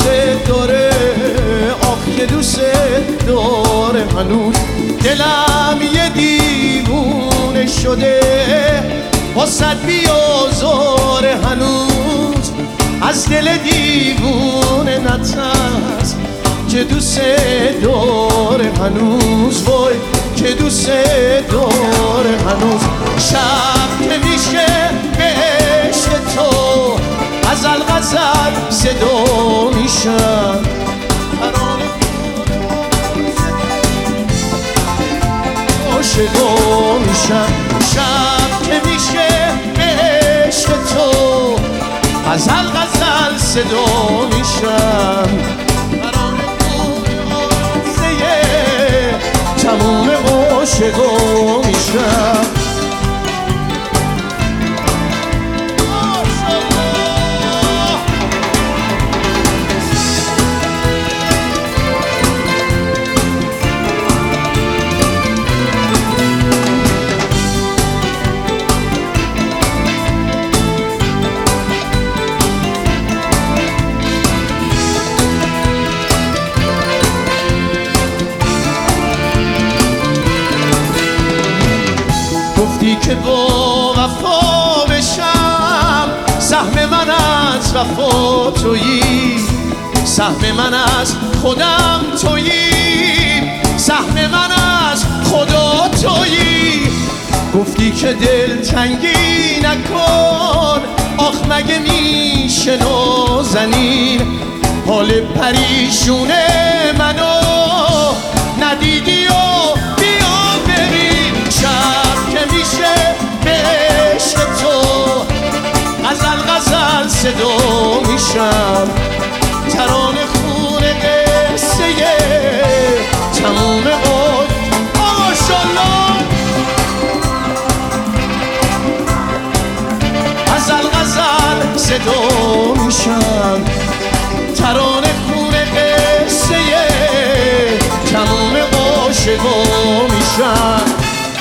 دوست داره، آخ که دوست داره. هنوز دلم یه دیوونه شده، واسد بیازاره. هنوز از دل دیوونه نترس که دوست داره. هنوز وای که دوست داره. هنوز شب که میشه به عشق تو غزل غزل صدا میشن. عاشقا میشن. شب که میشه به عشق تو غزل غزل صدا میشن. تموم عاشقا میشن. گفتی که با وفا بشم، سهم من از وفا تویی، سهم من از خودم تویی، سهم من از خدا تویی. گفتی که دل تنگی نکن، آخ مگه میشه نازنین حال پریشون منو ندیدی و بیا ببین. شب که میشه به عشق تو غزل غزل صدا میشم. ترانه خونه قصه تموم قد ماشالله. غزل غزل صدا میشم. ترانه خونه قصه تموم عاشقا میشن.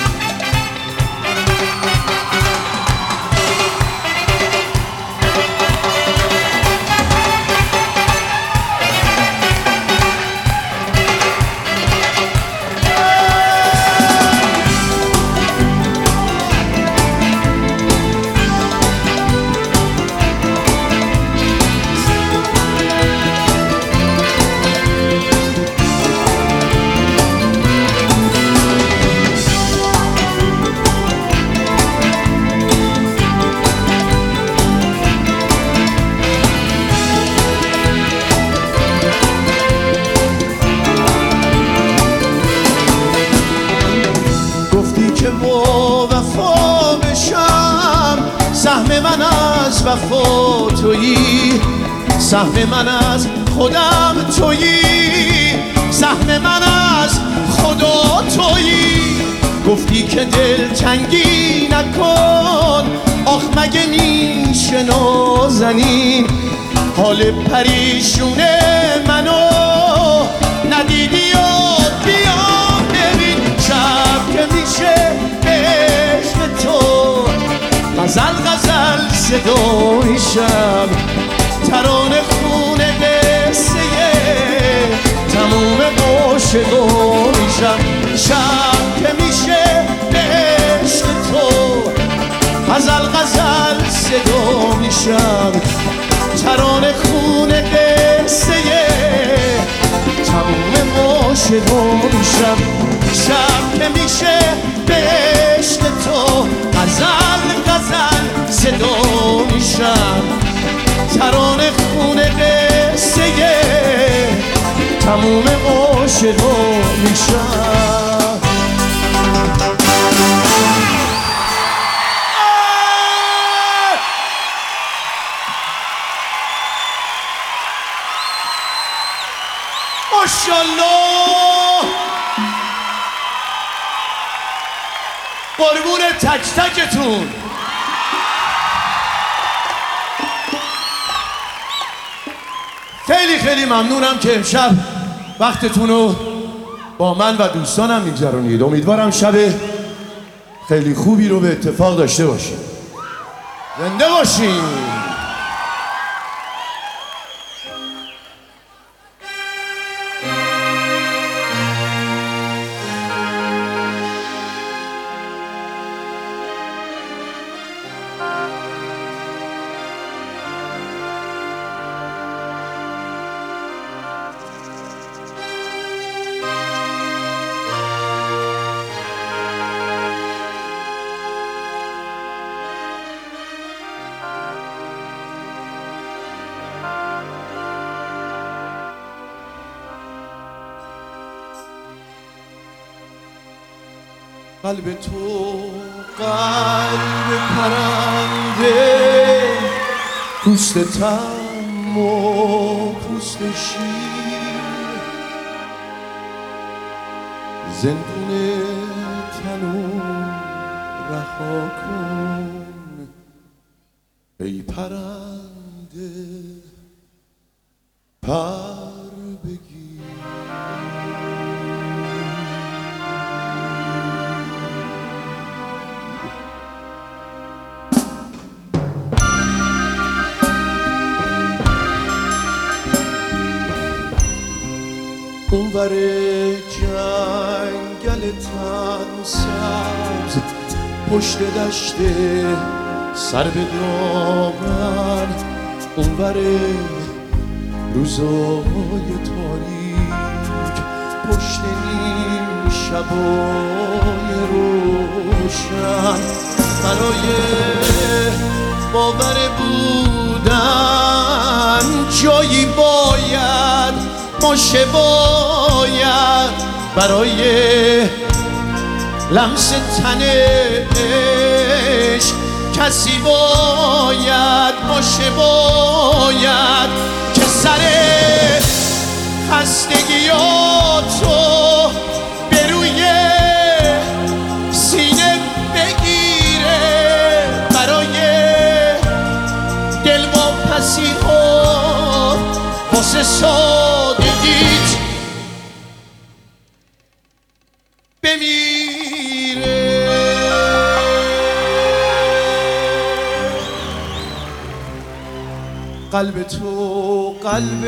با وفا بشم، سهم من از وفا تویی، سهم من از خودم تویی، سهم من از خدا تویی. گفتی که دل تنگی نکن، آخ مگه میشه نازنین حال پریشون منو ندیدی و بیا ببین. شب که میشه به عشق تو غزل غزل صدا میشم. ترانه خونه قصه تموم عاشقا میشم. شب که میشه به عشق تو غزل غزل صدا میشم. ترانه خونه قصه تموم عاشقا میشم. شب که میشه به عشق تو غزل غزل صدا میشم. ترانه خونه قصه تموم عاشقا میشم. ماشالله قربون تک تکتون. خیلی خیلی ممنونم که امشب وقتتون رو با من و دوستانم میگذرونید. امیدوارم شب خیلی خوبی رو به اتفاق داشته باشید. زنده باشین. قلب تو قلب پرنده، پوست تم و پوست شیر، زندون تنو رها کن ای پرنده، پر بگیر. اونور جنگل تن سبز، پشت دشت سر به دامن، اونور روزای تاریک، پشت نیم شبای روشن، برای باور بودن جایی باید باشه، باید برای لمس تنش کسی باید باشه، باید که سر خستگیاتو به روی سینه بگیره، برای دل واپسی ها واسه سادگیت بمیره. قلب تو قلب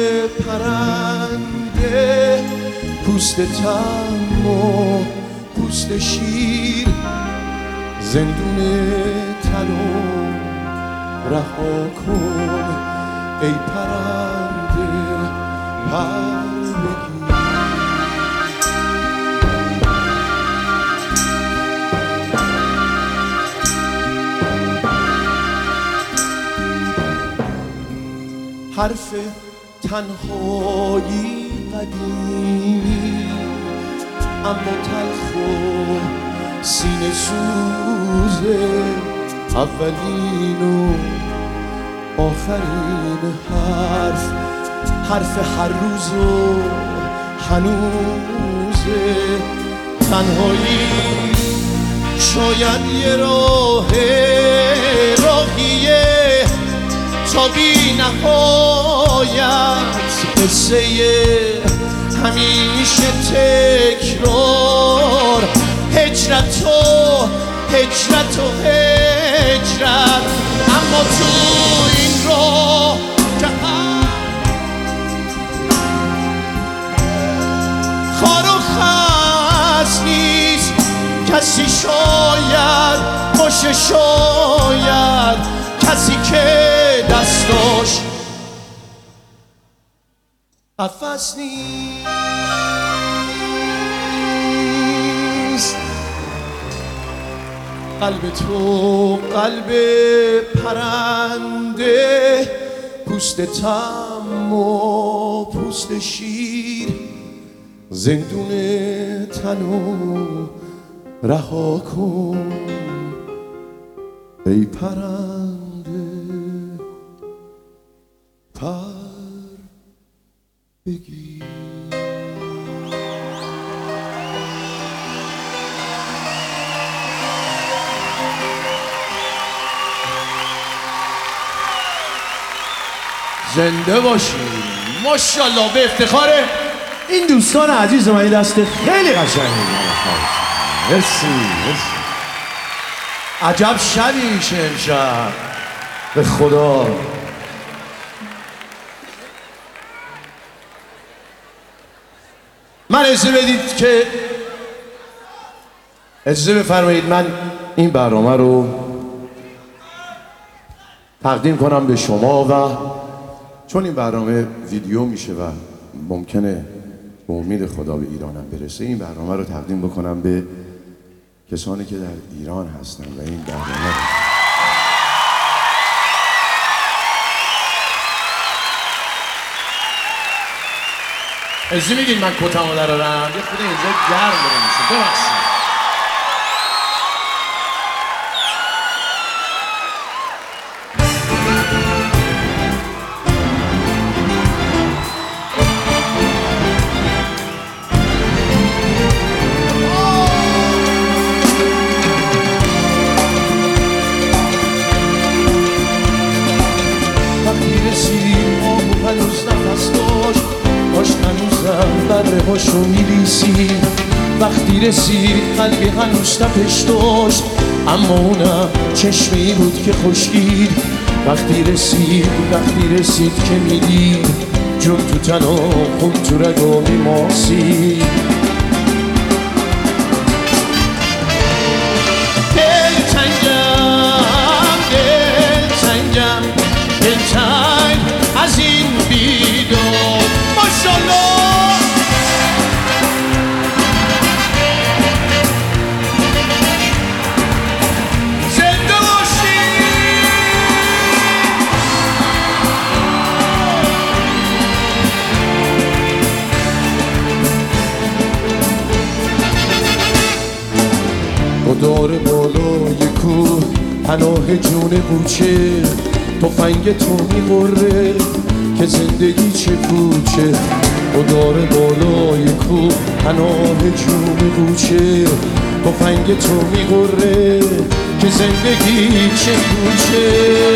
پرنده، پوست تم و پوست شیر، زندون تنو رها کن ای پرنده، پر بگیر. حرف تنهایی قدیمی اما تلخ و سینه سوزه، اولین و آخرین حرف هر روز و هنوزه. تنهایی شاید یه راهیه تا بی نهایت، قصه همیشه تکرار، هجرت و هجرت و هجرت، اما تو این راه که خار و خس نیست، کسی شاید باشه، شاید کسی که دستاش قفس نیست. قلب تو قلب پرنده، پوست تم و پوست شیر، زندون تنو رها کن ای پرنده، پر بگیر. زنده باشید ماشاءالله. به افتخار این دوستان عزیز من، این دست خیلی قشنگی. مرسی مرسی. عجب شبی میشه امشب به خدا. من اجازه بفرمایید من این برنامه رو تقدیم کنم به شما، و چون این برنامه ویدیو میشه و ممکنه به امید خدا به ایرانم برسه، این برنامه رو تقدیم بکنم به کسانی که در ایران هستن و این برنامه اجازه میگید من کتمو درارم، یه خود اینجا گرم داره میشه، ببخشید. بره هاشو میریسی. وقتی رسید قلبی هنوز تپش داشت، اما اونم چشمی بود که خشکید. وقتی رسید که میدید جون تو تن و خون تو رگا میماسید. دلتنگ از این بیدار. ماشالله زنده باشی. گدار بالای کوه پناه جون بوچه، تفنگ تو می‌قره که زندگی چه پوچه. گدار بالای کوه پناه جون بوچه، تفنگ تو می‌قره که زندگی چه پوچه.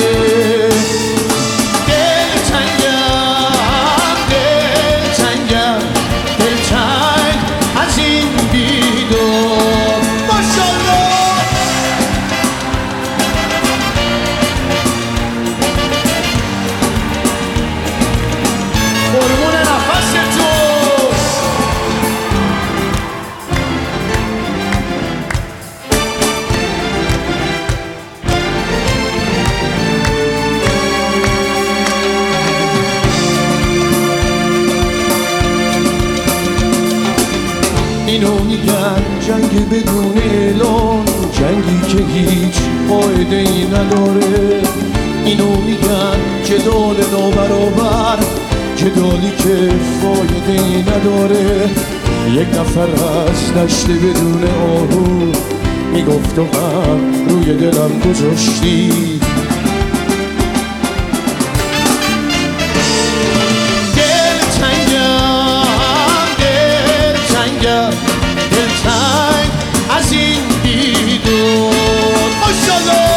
دلتنگ از این بیدار. ماشالله قربون نفس تو. اینو میگن جنگ بدون اعلان، جنگی که هیچ قاعده ای نداره. اینو میگن جدال نابرابر، جدالی که فایده ای نداره. یک نفر از دشت بدون آهو میگفت و هم روی دلم گذاشتی. دلتنگ از این بیدار. ماشالله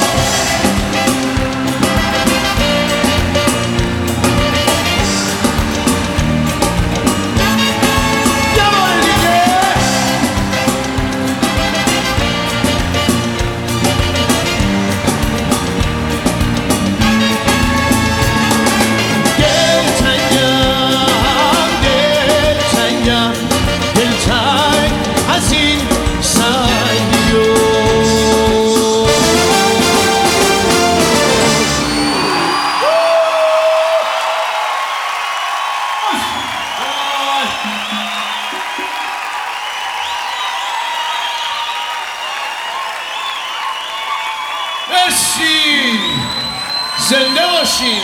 مرسی. زنده باشین.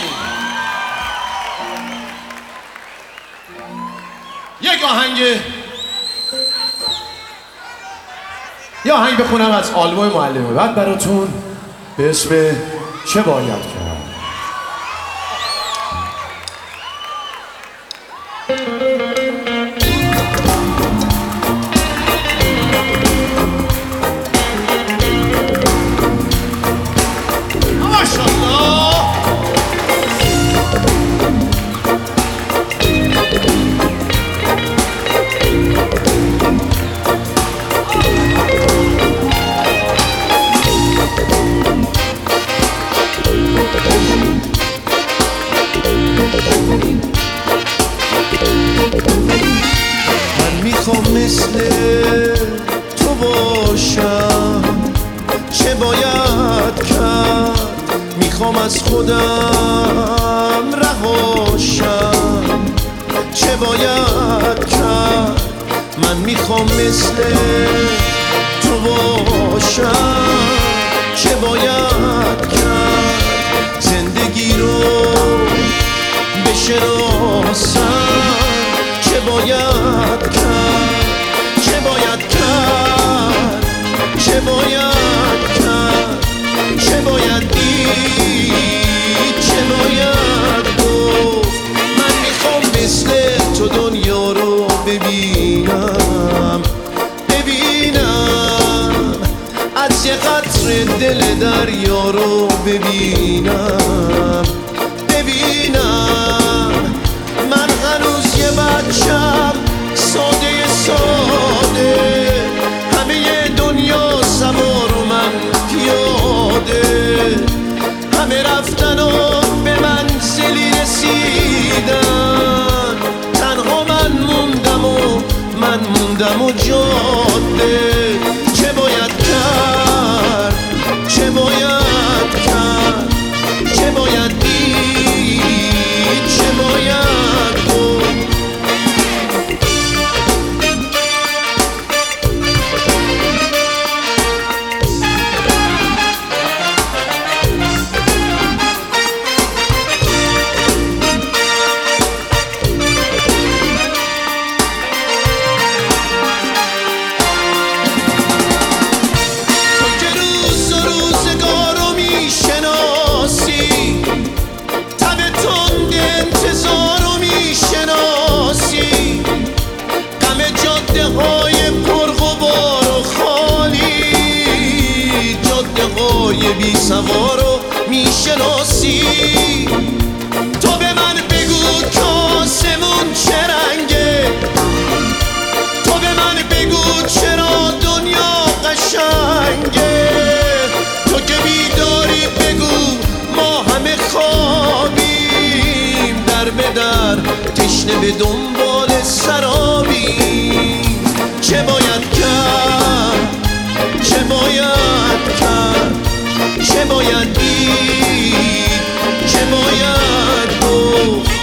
یه آهنگ بخونم از آلبوم معلمه بعد براتون به اسم چه باید کرد. من میخوام مثل تو باشم، چه باید کرد؟ میخوام از خودم رهاشم، چه باید کرد؟ من میخوام مثل تو باشم، چه باید کرد؟ زندگی رو بشناسم، چه باید کرد؟ چه باید کرد؟ چه باید کرد؟ چه باید دید؟ چه باید گفت؟ من میخوام مثل تو دنیا رو ببینم، از یه قطره دل دریا رو ببینم. من هنوز یه بچم سوارو میشناسی. تو به من بگو کاسمون چه رنگه، تو به من بگو چرا دنیا قشنگه. تو که بیداری بگو ما همه خوابیم، در به در تشنه به دنبال سرابیم. چه باید کرد، چه باید کرد، چه باید دید، چه باید گفت.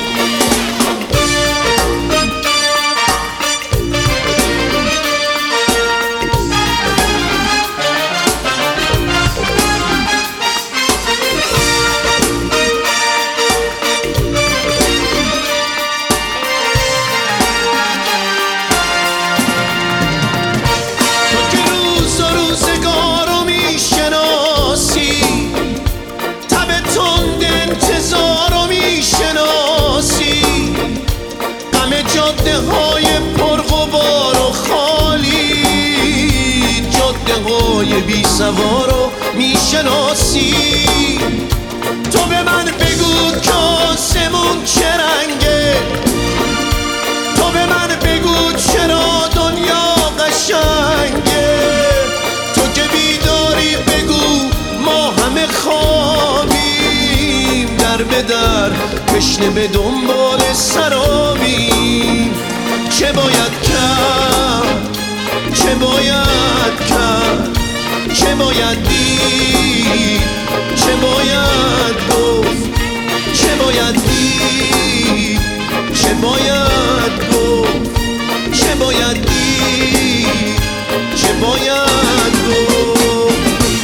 جاده های پرغبار و خالی، جاده های بی سوارو میشناسی. تو به من بگو کاسمون چه رنگه، تو به من بگو چرا دنیا قشنگه. تو که بیداری بگو ما همه خوابیم، در به در تشنه به دنبال سرابیم. چه باید کرد، چه باید کرد، چه باید دید، چه باید گفت. چه باید دید، چه باید گفت، چه باید دید، چه باید گفت.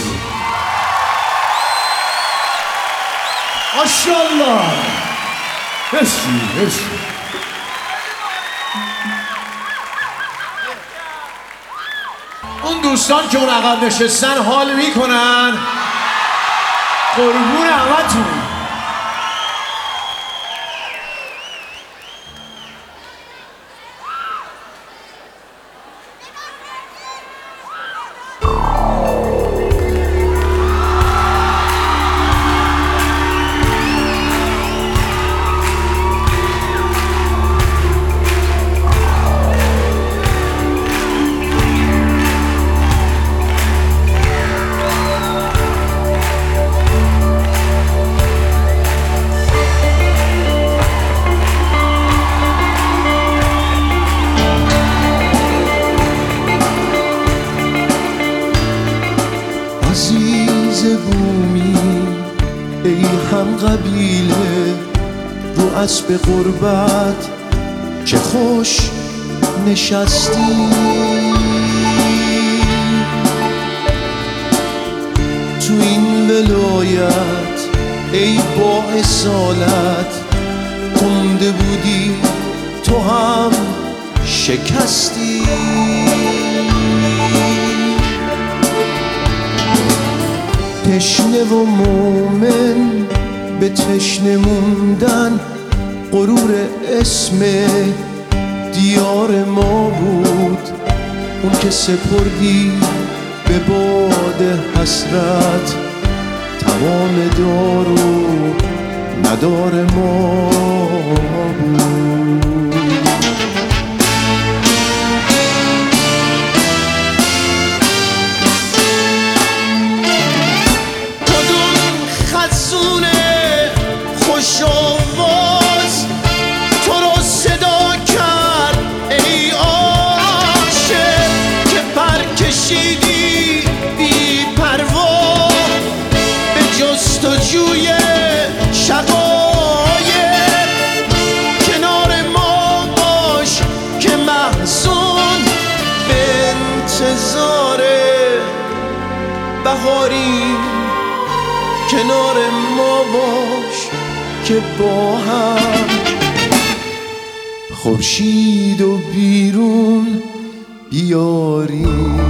ماشاءالله. مرسی مرسی. اون دوستان که اون عقب نشستن حال میکنن، قربون همتون. عزیز بومی ای هم قبیله، رو اسب غربت چه خوش نشستی. تو این ولایت ای با اصالت، تنده بودی تو هم شکستی. تشنه و مومن به تشنه موندن، غرور اسم دیار ما بود. اون که سپردی به باد حسرت، تمام دار و ندار ما بود. خوش آواز تو رو صدا کرد ای عاشق، که پر کشیدی بی پروا به جستجوی شقایق. کنار ما باش که محزون به انتظار بهاری، کنار ما باش که با هم خورشید و بیرون بیاری.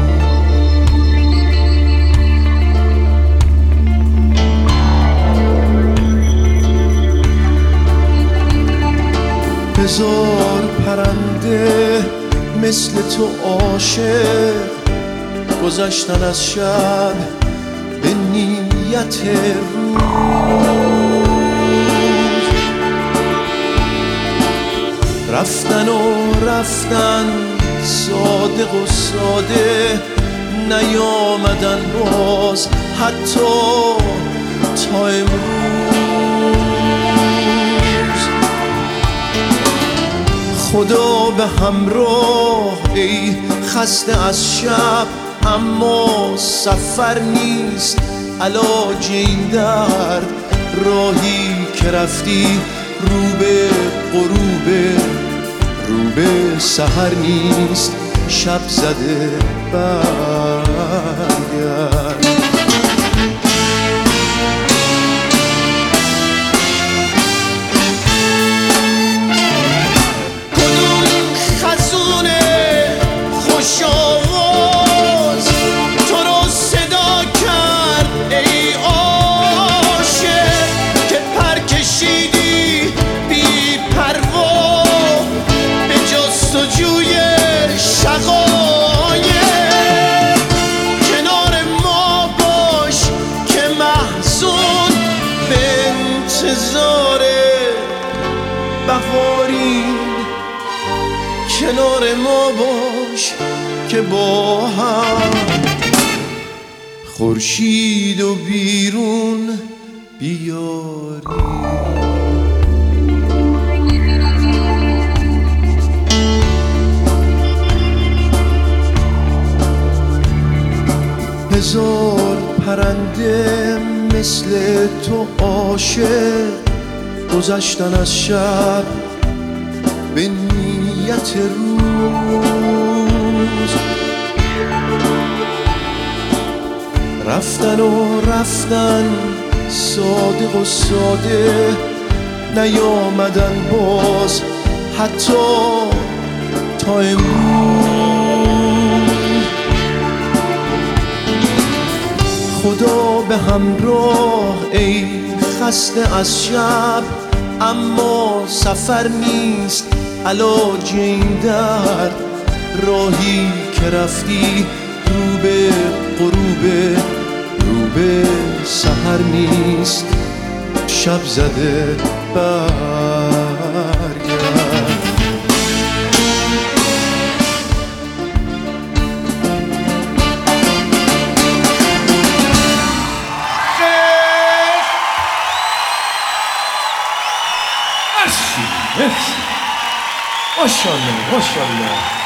هزار پرنده مثل تو عاشق، گذشتن از شب به نیت نیت روز رفتن و رفتن صادق و ساده نیامدن باز حتی تا امروز خدا به همراه ای خسته از شب اما سفر نیست علاج این درد راهی که رفتی رو به غروب رو به سحر نیست شب زده برگرد بهارین کنار ما باش که با هم خورشید و بیرون بیاریم هزار پرنده مثل تو عاشق گذشتن از شب به نیت روز رفتن و رفتن صادق و ساده نیامدن باز حتی تا امروز خدا به همراه ای خسته از شب اما سفر نیست علاج این درد راهی که رفتی رو به غروب رو به سحر نیست شب زده برگرد ماشاءالله ماشاءالله